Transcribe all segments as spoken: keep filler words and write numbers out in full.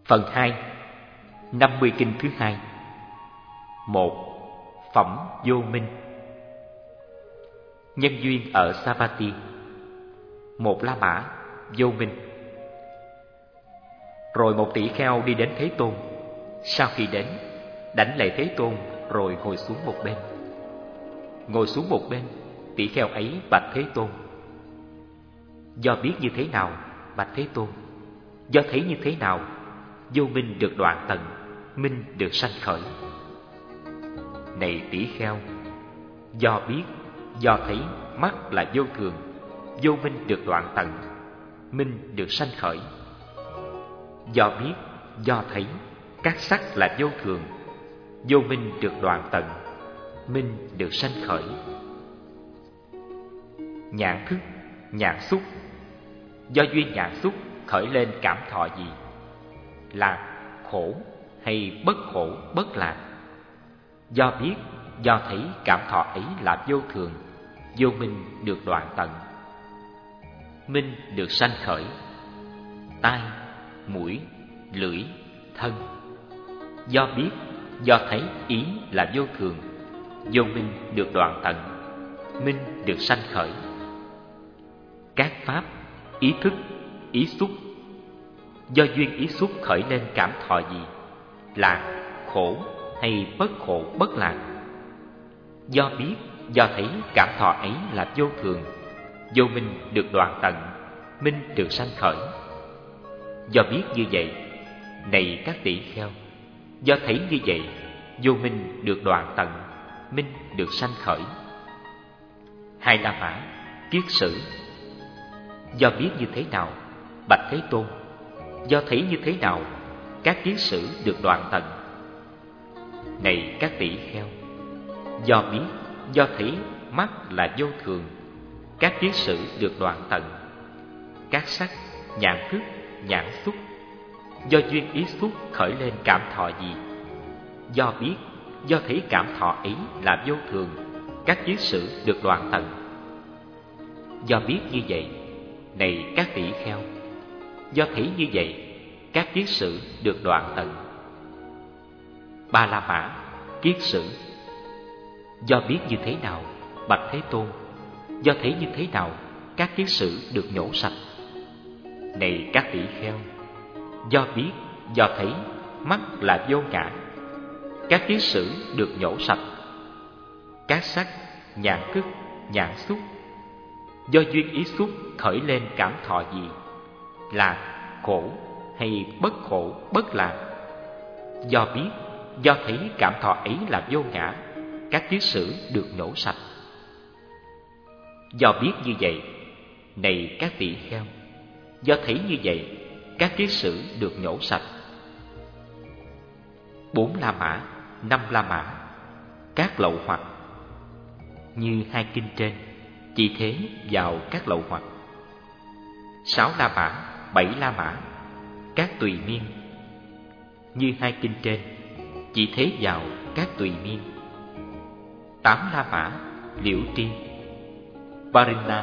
Phần hai, năm mươi kinh thứ hai. Một. Phẩm vô minh. Nhân duyên ở Savatthi. Một La Mã vô minh. Rồi một tỷ kheo đi đến Thế Tôn. Sau khi đến, đảnh lễ Thế Tôn rồi ngồi xuống một bên. Ngồi xuống một bên, tỷ kheo ấy bạch Thế Tôn: do biết như thế nào, bạch Thế Tôn? Do thấy như thế nào, vô minh được đoạn tận, minh được sanh khởi? Này tỷ kheo, do biết, do thấy mắt là vô thường, vô minh được đoạn tận, minh được sanh khởi. Do biết, do thấy các sắc là vô thường, vô minh được đoạn tận, minh được sanh khởi. Nhãn thức, nhãn xúc. Do duyên nhãn xúc khởi lên cảm thọ gì? Lạc, khổ hay bất khổ, bất lạc? Do biết, do thấy cảm thọ ấy là vô thường, vô minh được đoạn tận, minh được sanh khởi. Tai, mũi, lưỡi, thân. Do biết, do thấy ý là vô thường, vô minh được đoạn tận, minh được sanh khởi. Các pháp, ý thức, ý xúc. Do duyên ý xúc khởi lên cảm thọ gì? Lạc, khổ hay bất khổ, bất lạc? Do biết, do thấy cảm thọ ấy là vô thường, vô minh được đoạn tận, minh được sanh khởi. Do biết như vậy, này các tỷ kheo, do thấy như vậy, vô minh được đoạn tận, minh được sanh khởi. Hai La Mã, kiết sử. Do biết như thế nào, bạch Thế Tôn? Do thấy như thế nào, các kiết sử được đoạn tận? Này các tỷ kheo, do biết, do thấy mắt là vô thường, các kiết sử được đoạn tận. Các sắc, nhãn thức, nhãn xúc. Do duyên ý xúc khởi lên cảm thọ gì? Do biết, do thấy cảm thọ ấy là vô thường, các kiết sử được đoạn tận. Do biết như vậy, này các tỷ kheo, do thấy như vậy, các kiết sử được đoạn tận. Ba La Mã, kiết sử. Do biết như thế nào, bạch Thế Tôn? Do thấy như thế nào, các kiết sử được nhổ sạch? Này các tỷ kheo, do biết, do thấy mắt là vô ngã, các kiết sử được nhổ sạch. Các sắc, nhãn thức, nhãn xúc. Do duyên ý xúc khởi lên cảm thọ gì? Lạc, khổ hay bất khổ, bất lạc? Do biết, do thấy cảm thọ ấy là vô ngã, các kiết sử được nhổ sạch. Do biết như vậy, này các tỷ kheo, do thấy như vậy, các kiết sử được nhổ sạch. Bốn La Mã, năm La Mã, các lậu hoặc. Như hai kinh trên, chỉ thế vào các lậu hoặc. Sáu La Mã, bảy La Mã, các tùy miên. Như hai kinh trên, chỉ thế vào các tùy miên. Tám La Mã, liễu tri, Parinna.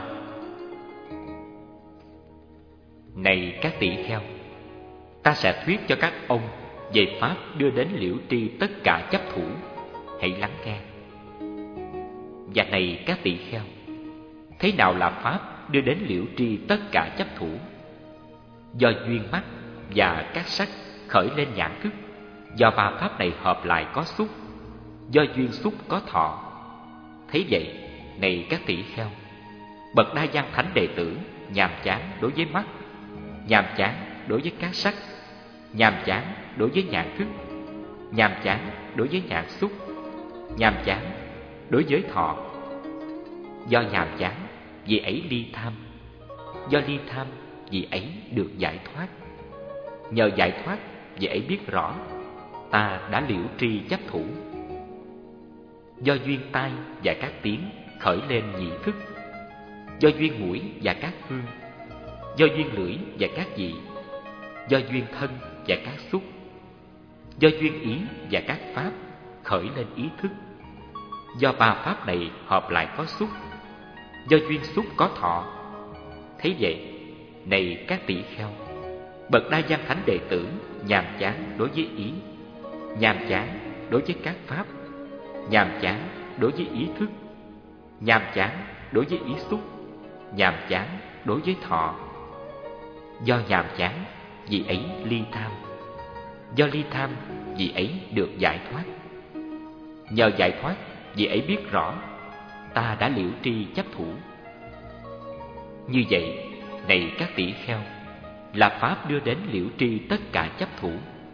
Này các tỷ kheo, ta sẽ thuyết cho các ông về pháp đưa đến liễu tri tất cả chấp thủ, hãy lắng nghe. Và này các tỷ kheo, thế nào là pháp đưa đến liễu tri tất cả chấp thủ? Do duyên mắt và các sắc khởi lên nhãn thức, do ba pháp này hợp lại có xúc, do duyên xúc có thọ. Thế vậy, này các tỷ kheo, bậc Đa Văn Thánh đệ tử nhàm chán đối với mắt, nhàm chán đối với các sắc, nhàm chán đối với nhãn thức, nhàm chán đối với nhãn xúc, nhàm chán đối với thọ. Do nhàm chán, vì ấy ly tham. Do ly tham, vì ấy được giải thoát. Nhờ giải thoát, vì ấy biết rõ ta đã liễu tri chấp thủ. Do duyên tai và các tiếng khởi lên nhị thức. Do duyên mũi và các hương. Do duyên lưỡi và các vị. Do duyên thân và các xúc. Do duyên ý và các pháp khởi lên ý thức. Do ba pháp này hợp lại có xúc. Do duyên xúc có thọ. Thế vậy, này các tỷ kheo, Bậc Đa Văn Thánh đệ tử nhàm chán đối với ý, nhàm chán đối với các pháp, nhàm chán đối với ý thức, nhàm chán đối với ý xúc, nhàm chán đối với thọ. Do nhàm chán, vì ấy ly tham. Do ly tham, vì ấy được giải thoát. Nhờ giải thoát, vì ấy biết rõ ta đã liễu tri chấp thủ. Như vậy, này các tỷ kheo, là pháp đưa đến liễu tri tất cả chấp thủ.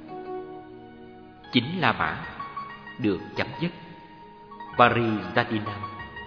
Chính La Mã được chấm dứt. Parijadinam.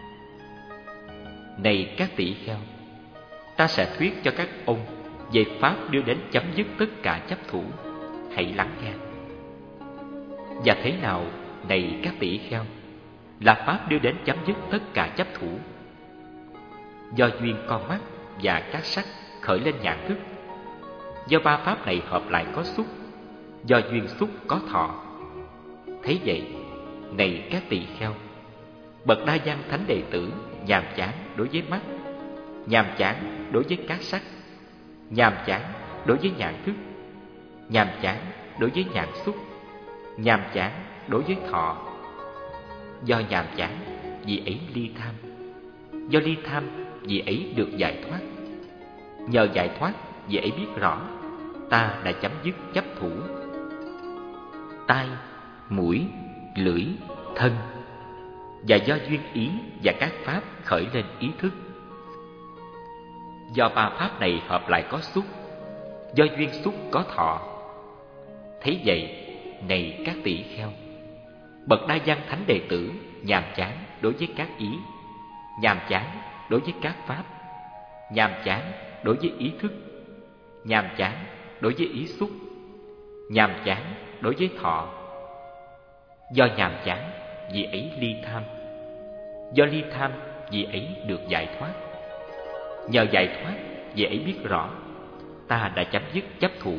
Này các tỷ kheo, ta sẽ thuyết cho các ông về pháp đưa đến chấm dứt tất cả chấp thủ. Hãy lắng nghe. Và thế nào, này các tỷ kheo, là pháp đưa đến chấm dứt tất cả chấp thủ? Do duyên con mắt và các sắc khởi lên nhãn thức. Do ba pháp này hợp lại có xúc. Do duyên xúc có thọ. Thế vậy, này các tỳ kheo, bậc Đa Văn Thánh đệ tử nhàm chán đối với mắt, nhàm chán đối với các sắc, nhàm chán đối với nhãn thức, nhàm chán đối với nhãn xúc, nhàm chán đối với thọ. Do nhàm chán, vì ấy ly tham. Do ly tham, vì ấy được giải thoát. Nhờ giải thoát, vì ấy biết rõ ta đã chấm dứt chấp thủ. Tai, mũi, lưỡi, thân. Và do duyên ý và các pháp khởi lên ý thức. Do ba pháp này hợp lại có xúc. Do duyên xúc có thọ. Thế vậy, này các tỷ kheo, bậc Đa Văn Thánh đệ tử nhàm chán đối với các ý, nhàm chán đối với các pháp, nhàm chán đối với ý thức, nhàm chán đối với ý xúc, nhàm chán đối với thọ. Do nhàm chán, vì ấy ly tham. Do ly tham, vì ấy được giải thoát. Nhờ giải thoát, vì ấy biết rõ ta đã chấm dứt chấp thủ.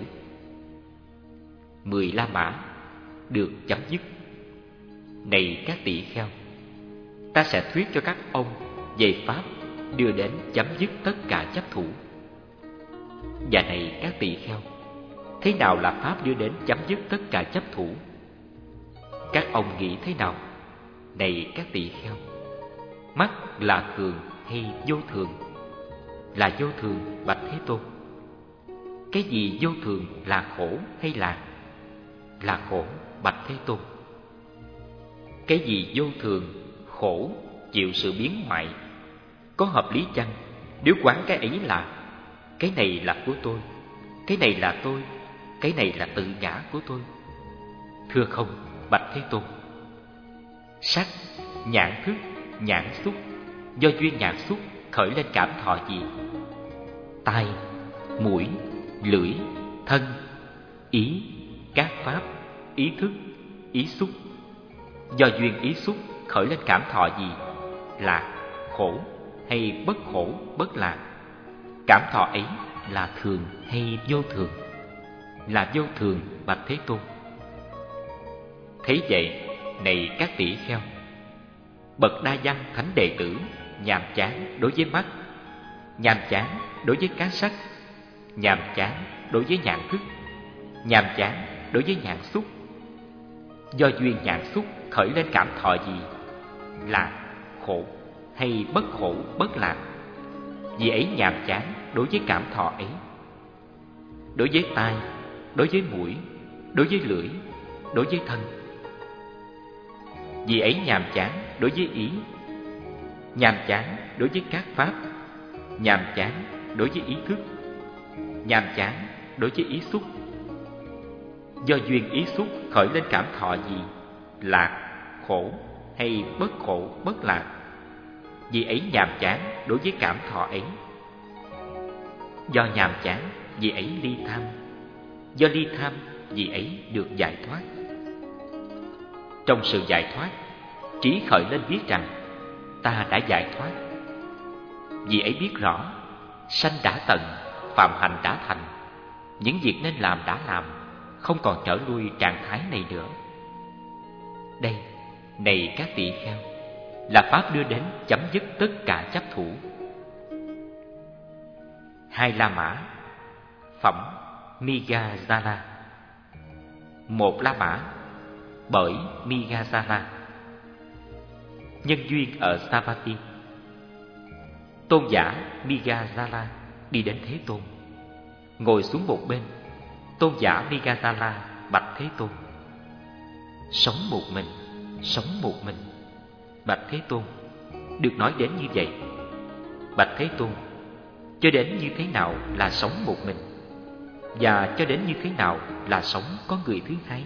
Mười La Mã được chấm dứt. Này các tỷ kheo, ta sẽ thuyết cho các ông về pháp đưa đến chấm dứt tất cả chấp thủ. Và này các tỷ kheo, thế nào là pháp đưa đến chấm dứt tất cả chấp thủ? Các ông nghĩ thế nào? Này các tỷ kheo, mắt là thường hay vô thường? Là vô thường, bạch Thế Tôn. Cái gì vô thường, là khổ hay là? Là khổ, bạch Thế Tôn. Cái gì vô thường, khổ, chịu sự biến hoại, có hợp lý chăng nếu quán cái ấy là cái này là của tôi, cái này là tôi, cái này là tự ngã của tôi? Thưa không, bạch Thế Tôn. Sắc, nhãn thức, nhãn xúc, do duyên nhãn xúc khởi lên cảm thọ gì? Tai, mũi, lưỡi, thân, ý, các pháp, ý thức, ý xúc. Do duyên ý xúc khởi lên cảm thọ gì? Lạc, khổ hay bất khổ, bất lạc? Cảm thọ ấy là thường hay vô thường? Là vô thường, bạch Thế Tôn. Thế vậy, này các tỷ kheo, bậc Đa Văn Thánh đệ tử nhàm chán đối với mắt, nhàm chán đối với các sắc, nhàm chán đối với nhãn thức, nhàm chán đối với nhãn xúc. Do duyên nhãn xúc khởi lên cảm thọ gì? Lạc, khổ hay bất khổ, bất lạc? Vì ấy nhàm chán đối với cảm thọ ấy. Đối với tai, đối với mũi, đối với lưỡi, đối với thân. Vì ấy nhàm chán đối với ý, nhàm chán đối với các pháp, nhàm chán đối với ý thức, nhàm chán đối với ý xúc. Do duyên ý xúc khởi lên cảm thọ gì? Lạc, khổ hay bất khổ, bất lạc? Vì ấy nhàm chán đối với cảm thọ ấy. Do nhàm chán, vì ấy ly tham. Do ly tham, vì ấy được giải thoát. Trong sự giải thoát, trí khởi lên biết rằng ta đã giải thoát. Vì ấy biết rõ sanh đã tận, phạm hành đã thành. Những việc nên làm đã làm, không còn trở lui trạng thái này nữa. Đây, này các tỷ kheo, là pháp đưa đến chấm dứt tất cả chấp thủ. Hai La Mã, phẩm Migazala. Một La Mã bởi Migazala. Nhân duyên ở Savatthi. Tôn giả Migazala đi đến Thế Tôn, ngồi xuống một bên. Tôn giả Migazala bạch Thế Tôn: sống một mình, sống một mình. Bạch Thế Tôn: được nói đến như vậy. Bạch Thế Tôn: cho đến như thế nào là sống một mình, và cho đến như thế nào là sống có người thứ hai?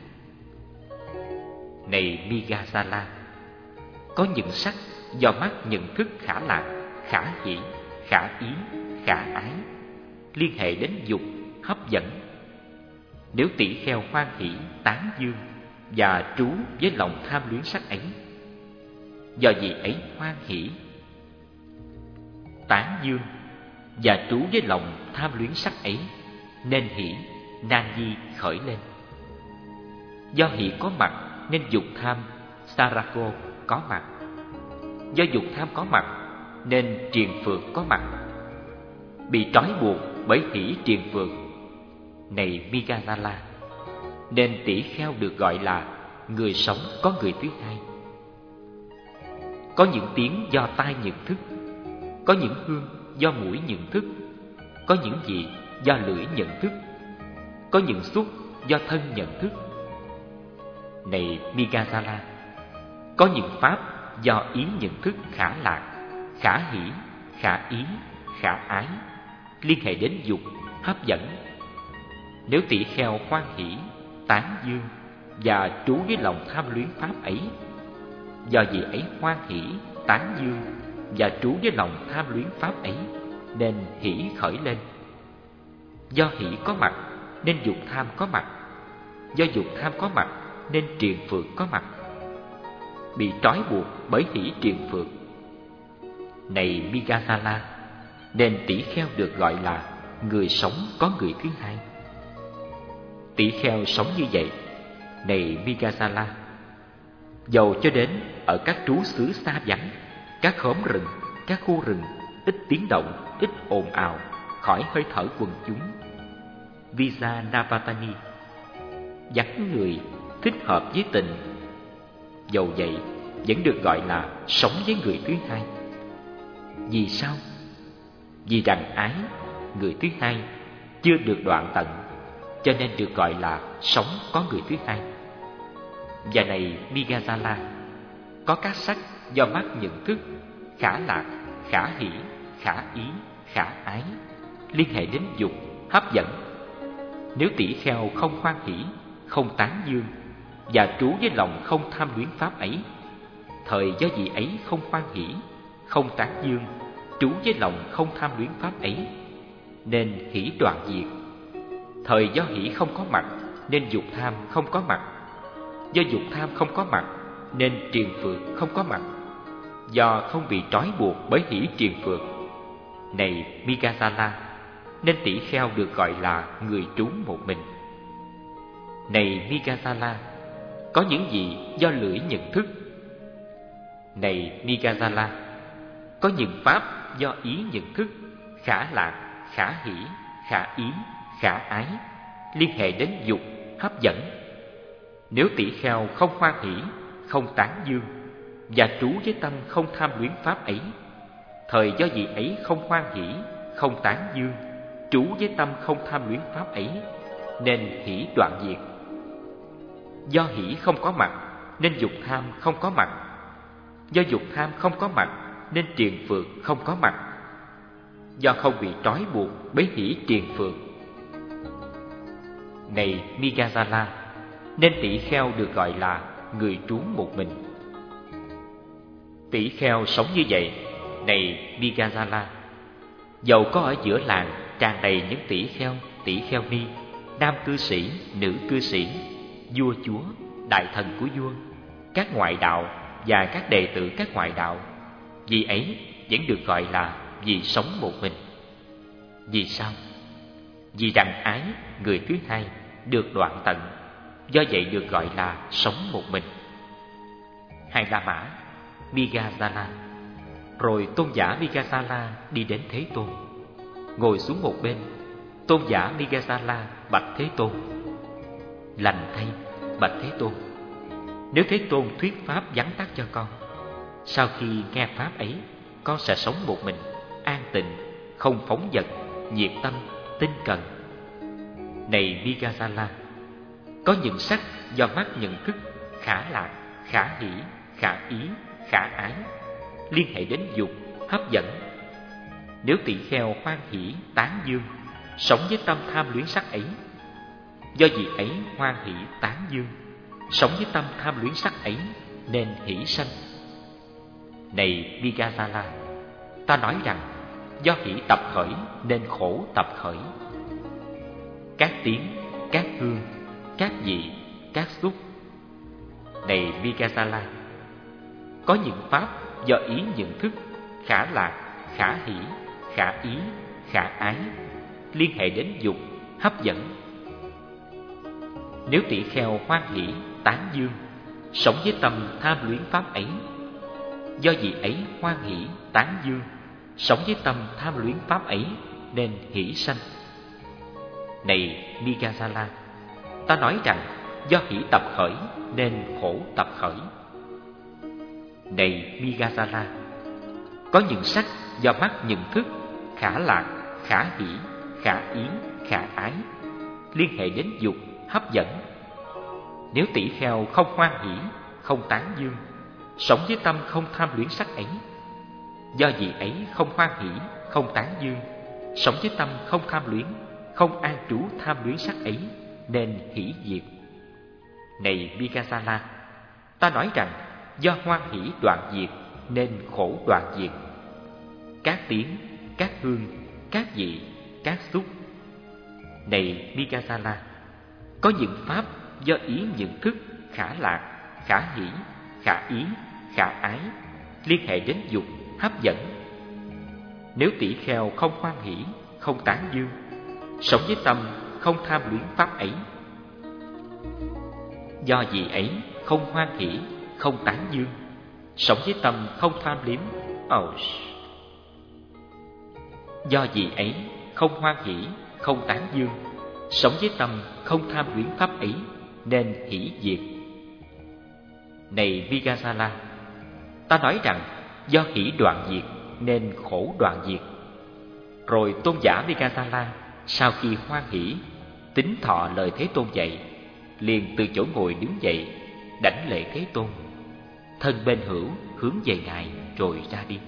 Này Migazala, có những sắc do mắt nhận thức khả lạc, khả hỷ, khả ý, khả ái, liên hệ đến dục, hấp dẫn. Nếu tỷ kheo hoan hỷ, tán dương và trú với lòng tham luyến sắc ấy, do gì ấy hoan hỷ, tán dương và trú với lòng tham luyến sắc ấy, nên hỷ, nan di khởi lên. Do hỷ có mặt nên dục tham, sarako có mặt. Do dục tham có mặt nên triền phược có mặt. Bị trói buộc bởi hỷ triền phược, này Migazala, nên tỷ kheo được gọi là người sống có người thứ hai. Có những tiếng do tai nhận thức, có những hương do mũi nhận thức, có những vị do lưỡi nhận thức, có những xúc do thân nhận thức. Này Migazala, có những pháp do ý nhận thức khả lạc, khả hỷ, khả ý, khả ái, liên hệ đến dục, hấp dẫn. Nếu tỷ kheo hoan hỷ, tán dương và trú với lòng tham luyến pháp ấy, do gì ấy hoan hỷ, tán dương và trú với lòng tham luyến pháp ấy, nên hỷ khởi lên. Do hỷ có mặt nên dục tham có mặt. Do dục tham có mặt nên triền phược có mặt. Bị trói buộc bởi hỷ triền phược, này Migazala, nên tỷ kheo được gọi là người sống có người thứ hai. Tỷ kheo sống như vậy, này Migazala, dầu cho đến ở các trú xứ xa vắng, các khóm rừng, các khu rừng ít tiếng động, ít ồn ào, khỏi hơi thở quần chúng, Vijanavatani, vắng người, thích hợp với tình, dầu vậy vẫn được gọi là sống với người thứ hai. Vì sao? Vì rằng ái, người thứ hai, chưa được đoạn tận, cho nên được gọi là sống có người thứ hai. Và này Migazala, có các sắc do mắt nhận thức, khả lạc, khả hỷ, khả ý, khả ái, liên hệ đến dục, hấp dẫn. Nếu tỷ kheo không hoan hỷ, không tán dương và trú với lòng không tham luyến pháp ấy, thời do gì ấy không hoan hỷ, không tán dương, trú với lòng không tham luyến pháp ấy, nên hỷ đoạn diệt. Thời do hỷ không có mặt nên dục tham không có mặt. Do dục tham không có mặt nên triền phược không có mặt. Do không bị trói buộc bởi hỷ triền phược, này Migazala, nên tỷ kheo được gọi là người trú một mình. Này Migazala, có những gì do lưỡi nhận thức. Này Migazala, có những pháp do ý nhận thức, khả lạc, khả hỷ, khả ý, khả ái, liên hệ đến dục, hấp dẫn. Nếu tỷ kheo không hoan hỷ, không tán dương và trú với tâm không tham luyến pháp ấy, thời do gì ấy không hoan hỷ, không tán dương, trú với tâm không tham luyến pháp ấy, nên hỷ đoạn diệt. Do hỷ không có mặt nên dục tham không có mặt. Do dục tham không có mặt nên triền phược không có mặt. Do không bị trói buộc bởi hỷ triền phược, này Migazala, nên tỷ kheo được gọi là người trú một mình. Tỷ kheo sống như vậy, này Migazala, dầu có ở giữa làng tràn đầy những tỷ kheo, tỷ kheo ni, nam cư sĩ, nữ cư sĩ, vua chúa, đại thần của vua, các ngoại đạo và các đệ tử các ngoại đạo, vì ấy vẫn được gọi là vì sống một mình. Vì sao? Vì rằng ái, người thứ hai, được đoạn tận, do vậy được gọi là sống một mình. Hai La Mã, Migazala. Rồi tôn giả Migazala đi đến Thế Tôn, ngồi xuống một bên. Tôn giả Migasala bạch Thế Tôn: Lành thay, bạch Thế Tôn, nếu Thế Tôn thuyết pháp vắn tắt cho con, sau khi nghe pháp ấy, con sẽ sống một mình, an tịnh, không phóng dật, nhiệt tâm, tinh cần. Này Migasala, có những sắc do mắt nhận thức khả lạc, khả hỷ, khả ý, khả ái, liên hệ đến dục, hấp dẫn. Nếu tỳ kheo hoan hỷ, tán dương, sống với tâm tham luyến sắc ấy, do vì ấy hoan hỷ, tán dương, sống với tâm tham luyến sắc ấy, nên hỷ sanh. Này Migasala, ta nói rằng do hỷ tập khởi nên khổ tập khởi. Các tiếng, các hương, các vị, các xúc. Này Migasala, có những pháp do ý nhận thức khả lạc, khả hỷ, khả ý, khả ái, liên hệ đến dục, hấp dẫn. Nếu tỳ kheo hoan hỷ, tán dương, sống với tâm tham luyến pháp ấy, do vì ấy hoan hỷ, tán dương, sống với tâm tham luyến pháp ấy, nên hỷ sanh. Này Migasala, ta nói rằng do hỷ tập khởi nên khổ tập khởi. Này Migasala, có những sắc do mắt nhận thức khả lạc, khả hỷ, khả ý, khả ái, liên hệ đến dục, hấp dẫn. Nếu tỳ kheo không hoan hỷ, không tán dương, sống với tâm không tham luyến sắc ấy, do vì ấy không hoan hỷ, không tán dương, sống với tâm không tham luyến, không an trú tham luyến sắc ấy, nên hỷ diệt. Này Migasala, ta nói rằng do hoan hỷ đoạn diệt nên khổ đoạn diệt. Các tiếng, các hương, các vị, các xúc. Này Migasala, có những pháp do ý nhận thức khả lạc, khả hỷ, khả ý, khả ái, liên hệ đến dục, hấp dẫn. Nếu tỳ kheo không hoan hỷ, không tán dương, sống với tâm không tham luyến pháp ấy, do vì ấy không hoan hỷ, không tán dương, sống với tâm không tham liếm. Oh. Do vì ấy không hoan hỷ, không tán dương, sống với tâm không tham luyến pháp ấy, nên hỷ diệt. Này Migasala, ta nói rằng do hỷ đoạn diệt nên khổ đoạn diệt. Rồi tôn giả Migasala sau khi hoan hỷ, tín thọ lời Thế Tôn dạy, liền từ chỗ ngồi đứng dậy, đảnh lễ Thế Tôn, thân bên hữu hướng về Ngài rồi ra đi.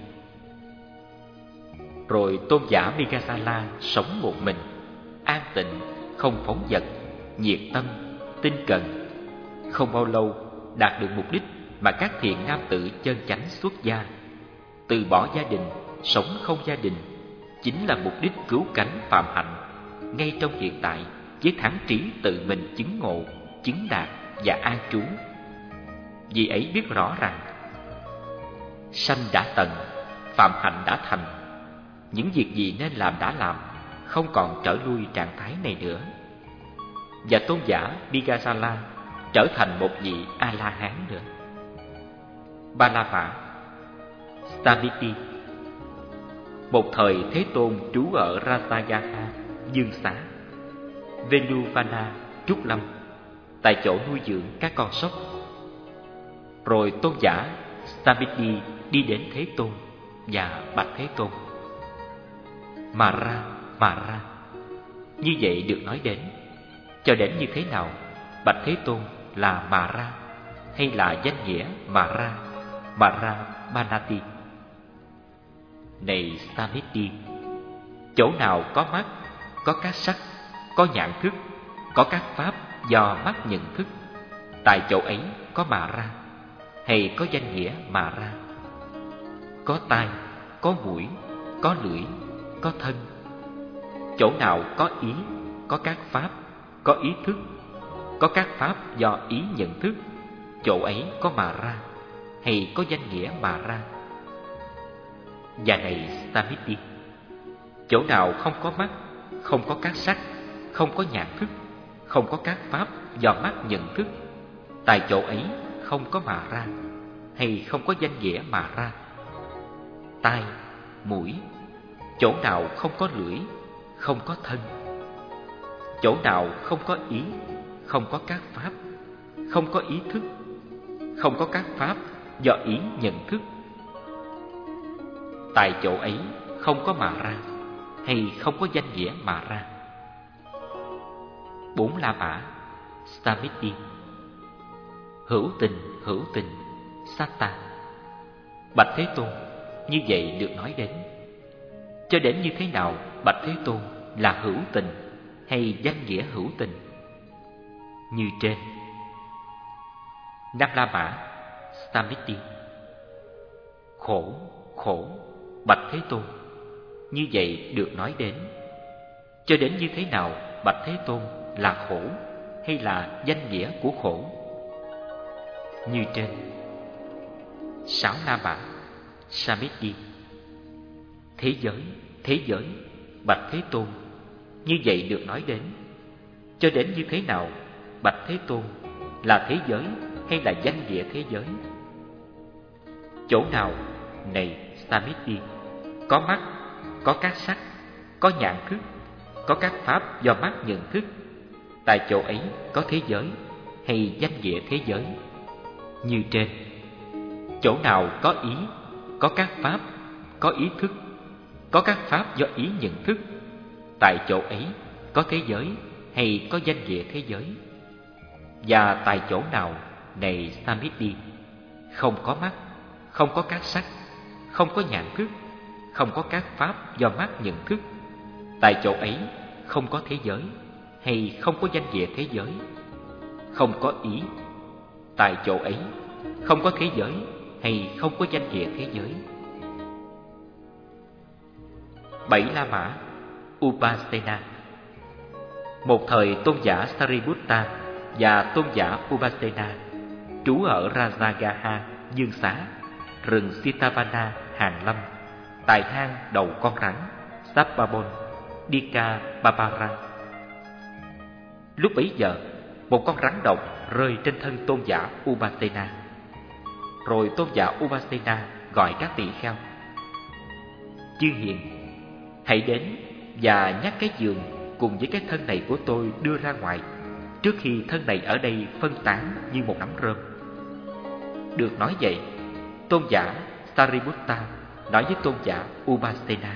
Rồi tôn giả Migasala sống một mình, an tịnh, không phóng dật, nhiệt tâm, tinh cần. Không bao lâu đạt được mục đích mà các thiện nam tử chân chánh xuất gia, từ bỏ gia đình, sống không gia đình, chính là mục đích cứu cánh phạm hạnh ngay trong hiện tại, với thắng trí tự mình chứng ngộ, chứng đạt và an trú. Vì ấy biết rõ rằng sanh đã tận, phạm hạnh đã thành, những việc gì nên làm đã làm, không còn trở lui trạng thái này nữa. Và tôn giả Migasala trở thành một vị A-la-hán nữa. Balava, Staviti. Một thời Thế Tôn trú ở Rasagaha, Dương Xá, Venuvana, Trúc Lâm, tại chỗ nuôi dưỡng các con sóc. Rồi tôn giả Staviti đi đến Thế Tôn và bạch Thế Tôn: Mà ra, mà ra. Như vậy được nói đến, cho đến như thế nào, bạch Thế Tôn là mà ra, hay là danh nghĩa mà ra, mà ra Banati? Này Samiti, chỗ nào có mắt, có các sắc, có nhãn thức, có các pháp do mắt nhận thức, tại chỗ ấy có mà ra, hay có danh nghĩa mà ra. Có tai, có mũi, có lưỡi, có thân. Chỗ nào có ý, có các pháp, có ý thức, có các pháp do ý nhận thức, chỗ ấy có mà ra, hay có danh nghĩa mà ra. Và này Samiti, chỗ nào không có mắt, không có các sắc, không có nhãn thức, không có các pháp do mắt nhận thức, tại chỗ ấy không có mà ra, hay không có danh nghĩa mà ra. Tai, mũi, chỗ nào không có lưỡi, không có thân, chỗ nào không có ý, không có các pháp, không có ý thức, không có các pháp do ý nhận thức, tại chỗ ấy không có mà ra, hay không có danh nghĩa mà ra. Bốn La Mã Samiti. Hữu tình, hữu tình, Satta. Bạch Thế Tôn, như vậy được nói đến. Cho đến như thế nào Bạch Thế Tôn là hữu tình hay danh nghĩa hữu tình? Như trên. Năm La Mã Samiti. Khổ, khổ, Bạch Thế Tôn, như vậy được nói đến. Cho đến như thế nào Bạch Thế Tôn là khổ hay là danh nghĩa của khổ? Như trên. Sáu La Mã Samiti. Thế giới, thế giới, Bạch Thế Tôn, như vậy được nói đến. Cho đến như thế nào Bạch Thế Tôn là thế giới hay là danh nghĩa thế giới? Chỗ nào, này Samiti, có mắt, có các sắc, có nhãn thức, có các pháp do mắt nhận thức, tại chỗ ấy có thế giới hay danh nghĩa thế giới? Như trên. Chỗ nào có ý, có các pháp, có ý thức, có các pháp do ý nhận thức, tại chỗ ấy có thế giới hay có danh nghĩa thế giới? Và tại chỗ nào, này Samiti, không có mắt, không có các sắc, không có nhãn thức, không có các pháp do mắt nhận thức, tại chỗ ấy không có thế giới hay không có danh nghĩa thế giới? Không có ý, tại chỗ ấy không có thế giới hay không có danh nghĩa thế giới? Bảy La Mã Upasena. Một thời tôn giả Sariputta và tôn giả Upasena trú ở Rajagaha, Dương Xá, rừng Sitavana, Hàng Lâm, tại hang đầu con rắn Sappabon, Dika Babara. Lúc bấy giờ, một con rắn độc rơi trên thân tôn giả Upasena. Rồi tôn giả Upasena gọi các tỳ kheo: Chư hiền, hãy đến và nhắc cái giường cùng với cái thân này của tôi đưa ra ngoài, trước khi thân này ở đây phân tán như một nắm rơm. Được nói vậy, tôn giả Sariputta nói với tôn giả Upasena: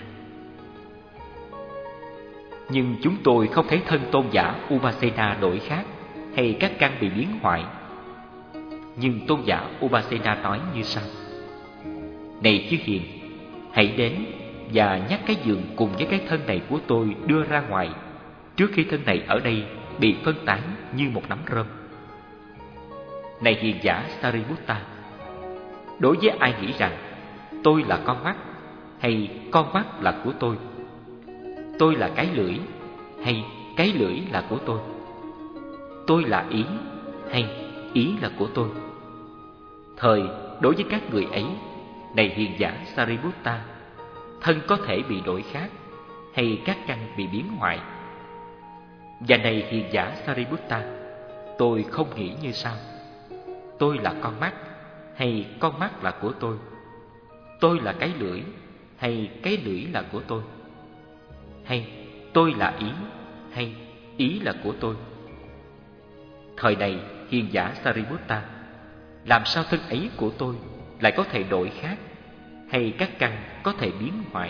Nhưng chúng tôi không thấy thân tôn giả Upasena đổi khác hay các căn bị biến hoại. Nhưng tôn giả Upasena nói như sau: Này chư hiền, hãy đến và nhắc cái giường cùng với cái thân này của tôi đưa ra ngoài, trước khi thân này ở đây bị phân tán như một nắm rơm. Này hiền giả Sariputta, đối với ai nghĩ rằng tôi là con mắt hay con mắt là của tôi, tôi là cái lưỡi hay cái lưỡi là của tôi, tôi là ý hay ý là của tôi, thời đối với các người ấy, này hiền giả Sariputta, thân có thể bị đổi khác hay các căn bị biến hoại. Và này hiền giả Sariputta, tôi không nghĩ như sau: tôi là con mắt hay con mắt là của tôi, tôi là cái lưỡi hay cái lưỡi là của tôi, hay tôi là ý hay ý là của tôi. Thời này hiền giả Sariputta, làm sao thân ấy của tôi lại có thể đổi khác hay các căn có thể biến hoại?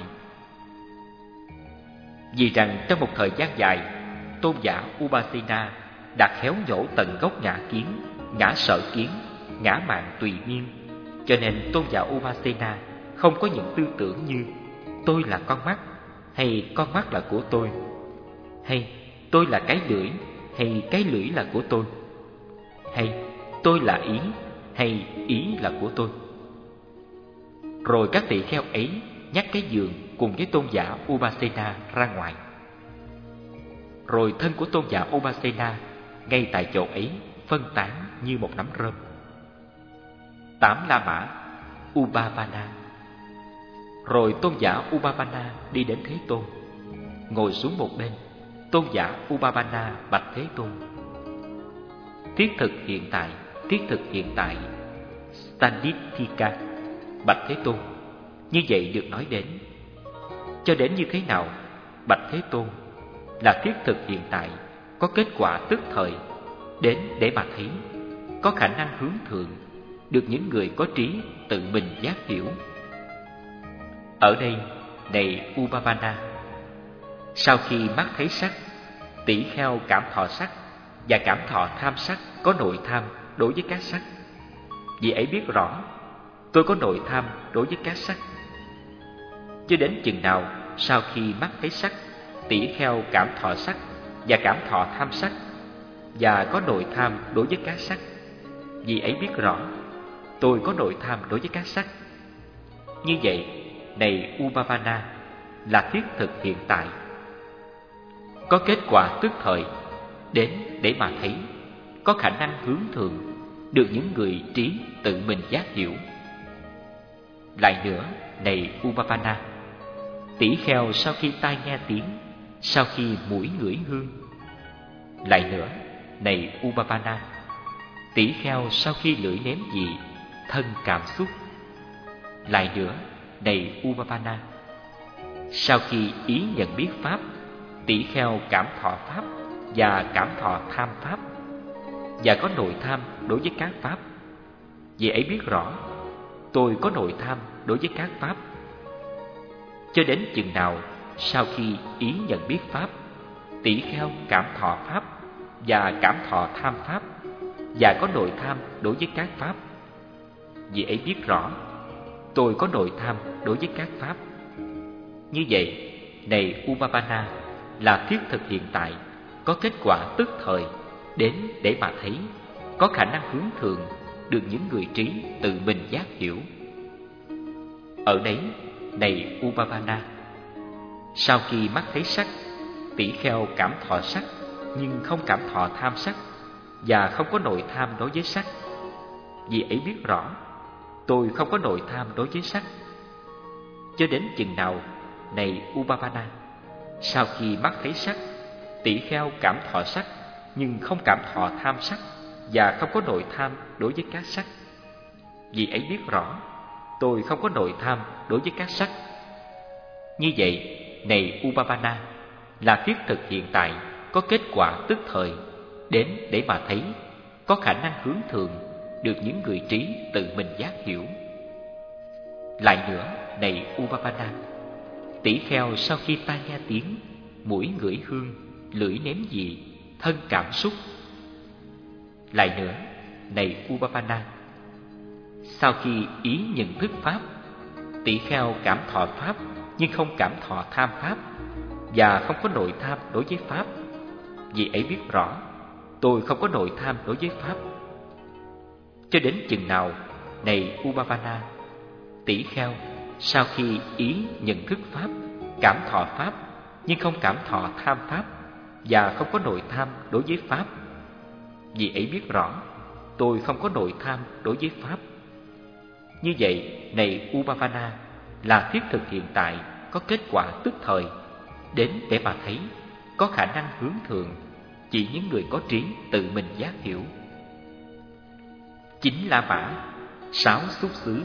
Vì rằng trong một thời gian dài, tôn giả Upasena đã khéo nhổ tận gốc ngã kiến, ngã sở kiến, ngã mạn tùy miên, cho nên tôn giả Upasena không có những tư tưởng như tôi là con mắt hay con mắt là của tôi, hay tôi là cái lưỡi hay cái lưỡi là của tôi, hay tôi là ý hay ý là của tôi. Rồi các tỳ kheo ấy nhắc cái giường cùng với tôn giả Upasena ra ngoài. Rồi thân của tôn giả Upasena ngay tại chỗ ấy phân tán như một nắm rơm. Tám La Mã Ubavana. Rồi tôn giả Ubavana đi đến Thế Tôn, ngồi xuống một bên. Tôn giả Ubavana bạch Thế Tôn: Thiết thực hiện tại, thiết thực hiện tại, Standithika. Bạch Thế Tôn, như vậy được nói đến. Cho đến như thế nào, bạch Thế Tôn, là thiết thực hiện tại có kết quả tức thời, đến để mà thấy, có khả năng hướng thượng, được những người có trí tự mình giác hiểu. Ở đây, này Ubavana, sau khi mắt thấy sắc, tỷ kheo cảm thọ sắc và cảm thọ tham sắc có nội tham đối với các sắc. Vì ấy biết rõ, tôi có nội tham đối với các sắc. Cho đến chừng nào sau khi mắt thấy sắc, tỷ kheo cảm thọ sắc và cảm thọ tham sắc và có nội tham đối với các sắc. Vì ấy biết rõ, tôi có nội tham đối với các sắc. Như vậy, này Ubavana, là thiết thực hiện tại, có kết quả tức thời, đến để mà thấy, có khả năng hướng thượng, được những người trí tự mình giác hiểu. Lại nữa, này Ubavana, tỷ kheo sau khi tai nghe tiếng, sau khi mũi ngửi hương. Lại nữa, này Ubavana, tỷ kheo sau khi lưỡi nếm vị, thân cảm xúc. Lại nữa, này Ubavana, sau khi ý nhận biết pháp, tỷ kheo cảm thọ pháp và cảm thọ tham pháp và có nội tham đối với các pháp. Vì ấy biết rõ, tôi có nội tham đối với các pháp. Cho đến chừng nào sau khi ý nhận biết pháp, tỷ kheo cảm thọ pháp và cảm thọ tham pháp và có nội tham đối với các pháp. Vì ấy biết rõ, tôi có nội tham đối với các pháp. Như vậy, này Ubavana, là thiết thực hiện tại, có kết quả tức thời, đến để mà thấy, có khả năng hướng thượng, được những người trí tự mình giác hiểu. Ở đấy, này Ubavana, sau khi mắt thấy sắc, tỷ kheo cảm thọ sắc nhưng không cảm thọ tham sắc và không có nội tham đối với sắc. Vì ấy biết rõ, tôi không có nội tham đối với sắc. Cho đến chừng nào, này Ubavana, sau khi mắt thấy sắc, tỷ kheo cảm thọ sắc nhưng không cảm thọ tham sắc và không có nội tham đối với các sắc. Vì ấy biết rõ, tôi không có nội tham đối với các sắc. Như vậy, này Ubavana, là thiết thực hiện tại, có kết quả tức thời, đến để mà thấy, có khả năng hướng thượng, được những người trí tự mình giác hiểu. Lại nữa, này Ubavana, tỷ kheo sau khi tai nghe tiếng, mũi ngửi hương, lưỡi nếm vị, thân cảm xúc. Lại nữa, này Ubavana, sau khi ý nhận thức pháp, tỷ kheo cảm thọ pháp nhưng không cảm thọ tham pháp và không có nội tham đối với pháp. Vì ấy biết rõ, tôi không có nội tham đối với pháp. Cho đến chừng nào, này Ubavana, tỷ kheo sau khi ý nhận thức pháp, cảm thọ pháp nhưng không cảm thọ tham pháp và không có nội tham đối với pháp. Vì ấy biết rõ, tôi không có nội tham đối với pháp. Như vậy, này Ubavana, là thiết thực hiện tại, có kết quả tức thời, đến để mà thấy, có khả năng hướng thượng, chỉ những người có trí tự mình giác hiểu. Chính La Mã, sáu xúc xứ.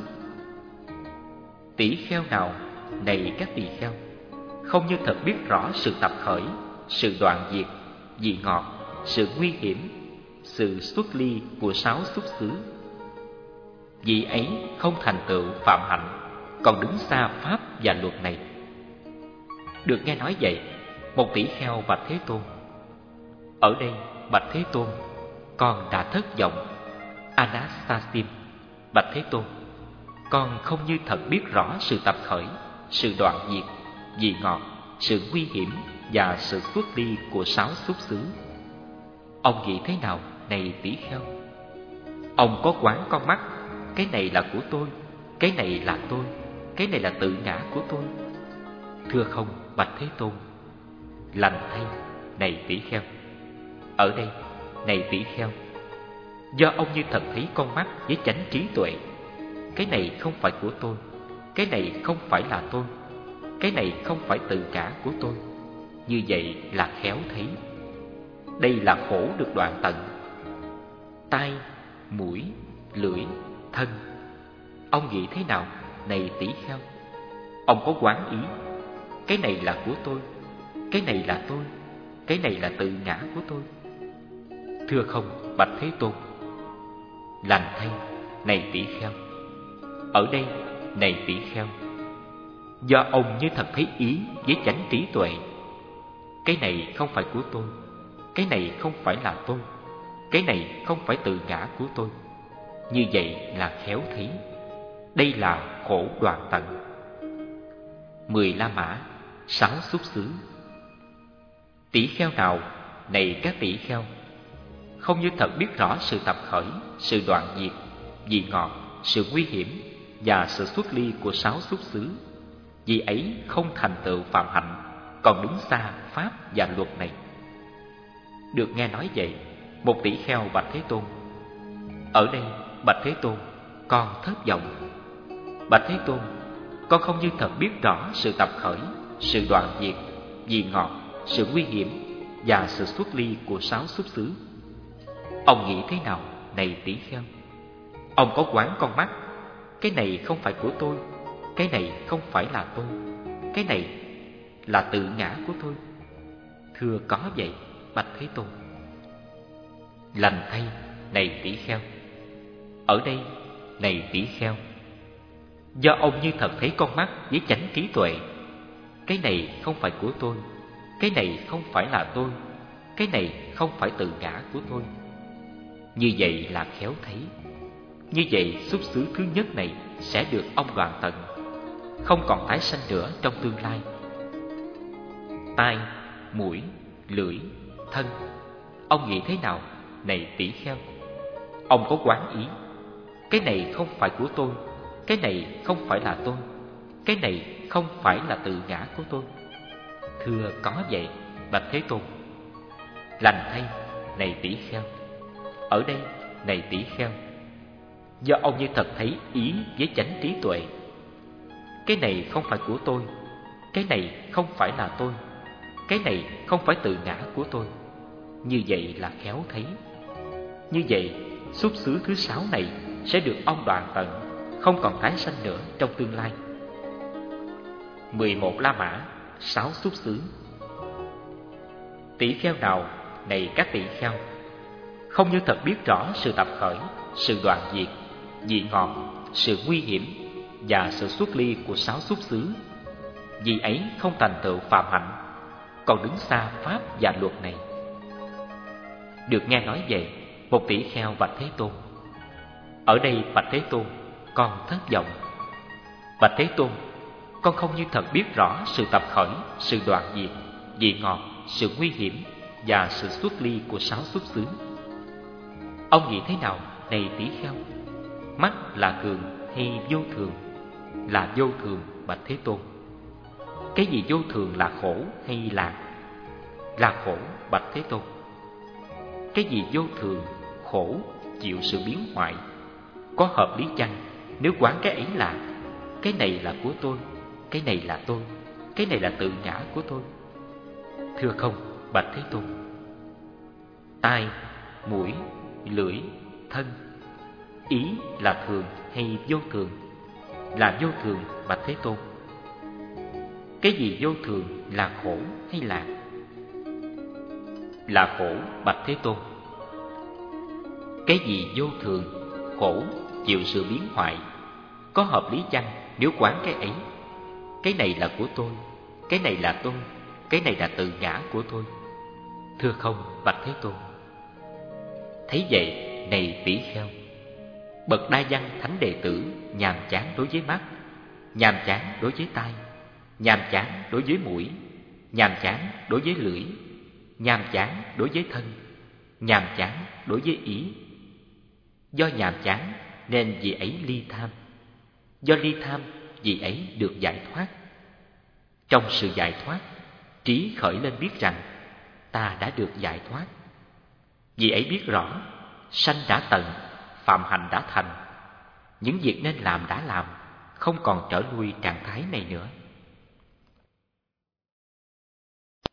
Tỷ kheo nào, này các tỳ kheo, không như thật biết rõ sự tập khởi, sự đoạn diệt, vị ngọt, sự nguy hiểm, sự xuất ly của sáu xúc xứ, vị ấy không thành tựu phạm hạnh, còn đứng xa pháp và luật này. Được nghe nói vậy, một tỷ kheo bạch Thế Tôn: ở đây, bạch Thế Tôn, con đã thất vọng. Anastasim: bạch Thế Tôn, con không như thật biết rõ sự tập khởi, sự đoạn diệt, vị ngọt, sự nguy hiểm và sự xuất ly của sáu xúc xứ. Ông nghĩ thế nào, này tỷ kheo? Ông có quán con mắt, cái này là của tôi, cái này là tôi, cái này là tự ngã của tôi. Thưa không, bạch Thế Tôn. Lành thay, này tỷ kheo. Ở đây, này tỷ kheo, do ông như thật thấy con mắt với chánh trí tuệ, cái này không phải của tôi, cái này không phải là tôi, cái này không phải tự ngã của tôi. Như vậy là khéo thấy. Đây là khổ được đoạn tận. Tai, mũi, lưỡi, thân, ông nghĩ thế nào, này tỷ kheo? Ông có quán ý, cái này là của tôi, cái này là tôi, cái cái này là tự ngã của tôi. Thưa không, bạch Thế Tôn. Lành thay, này tỷ kheo. Ở đây, này tỷ kheo, do ông như thật thấy ý với chánh trí tuệ. Cái này không phải của tôi, cái này không phải là tôi, cái này không phải tự ngã của tôi. Như vậy là khéo thấy. Đây là khổ đoạn tận. Mười La Mã, sáu xúc xứ. Tỷ kheo nào, này các tỷ kheo, không như thật biết rõ sự tập khởi, sự đoạn diệt, vị ngọt, sự nguy hiểm và sự xuất ly của sáu xúc xứ, vì ấy không thành tựu phạm hạnh, còn đứng xa pháp và luật này. Được nghe nói vậy, một tỷ kheo bạch Thế Tôn. Ở đây, bạch Thế Tôn, con thất vọng. Bạch Thế Tôn, con không như thật biết rõ sự tập khởi, sự đoạn diệt, vị ngọt, sự nguy hiểm và sự xuất ly của sáu xúc xứ. Ông nghĩ thế nào, này tỷ kheo? Ông có quán con mắt, cái này không phải của tôi, cái này không phải là tôi, cái này là tự ngã của tôi. Thưa có vậy, bạch Thế Tôn. Lành thay, này tỷ kheo. Ở đây, này tỷ kheo, do ông như thật thấy con mắt với chánh trí tuệ. Cái này không phải của tôi, cái này không phải là tôi, cái này không phải tự ngã của tôi. Như vậy là khéo thấy. Như vậy xúc xứ thứ nhất này sẽ được ông đoạn tận, không còn tái sanh nữa trong tương lai. Tai, mũi, lưỡi, thân, ông nghĩ thế nào, này tỷ kheo? Ông có quán ý, cái này không phải của tôi, cái này không phải là tôi, cái này không phải là tự ngã của tôi. Thưa có vậy, bạch Thế Tôn. Lành thay, này tỷ kheo. Ở đây, này tỷ kheo, do ông như thật thấy ý với chánh trí tuệ. Cái này không phải của tôi, cái này không phải là tôi, cái này không phải tự ngã của tôi. Như vậy là khéo thấy. Như vậy xúc xứ thứ sáu này sẽ được ông đoạn tận, không còn tái sanh nữa trong tương lai. Mười một La Mã, sáu xúc xứ. Tỷ kheo nào, này các tỷ kheo, không như thật biết rõ sự tập khởi, sự đoạn diệt, vị ngọt, sự nguy hiểm và sự xuất ly của sáu xúc xứ, vì ấy không thành tựu phạm hạnh, còn đứng xa pháp và luật này. Được nghe nói vậy, một tỷ kheo bạch Thế Tôn. Ở đây, bạch Thế Tôn, con thất vọng. Bạch Thế Tôn, con không như thật biết rõ sự tập khởi, sự đoạn diệt, vị ngọt, sự nguy hiểm và sự xuất ly của sáu xúc xứ. Ông nghĩ thế nào, này tỷ kheo? Mắt là thường hay vô thường? Là vô thường, bạch Thế Tôn. Cái gì vô thường là khổ hay lạc? Là khổ, bạch Thế Tôn. Cái gì vô thường, khổ, chịu sự biến hoại? Có hợp lý chăng nếu quán cái ấy là cái này là của tôi, cái này là tôi, cái này là tự ngã của tôi? Thưa không, bạch Thế Tôn. Tai, mũi, lưỡi, thân, ý là thường hay vô thường? Là vô thường, bạch Thế Tôn. Cái gì vô thường là khổ hay lạc? Là khổ, bạch Thế Tôn. Cái gì vô thường, khổ, chịu sự biến hoại? Có hợp lý chăng nếu quán cái ấy? Cái này là của tôi, cái này là tôi, cái này là tự ngã của tôi. Thưa không, bạch Thế Tôn. Thấy vậy, này tỷ kheo, bậc đa văn thánh đệ tử nhàm chán đối với mắt, nhàm chán đối với tai, nhàm chán đối với mũi, nhàm chán đối với lưỡi, nhàm chán đối với thân, nhàm chán đối với ý. Do nhàm chán nên vị ấy ly tham, do ly tham vị ấy được giải thoát. Trong sự giải thoát, trí khởi lên biết rằng ta đã được giải thoát. Vị ấy biết rõ sanh đã tận, phạm hạnh đã thành, những việc nên làm đã làm, không còn trở lui trạng thái này nữa.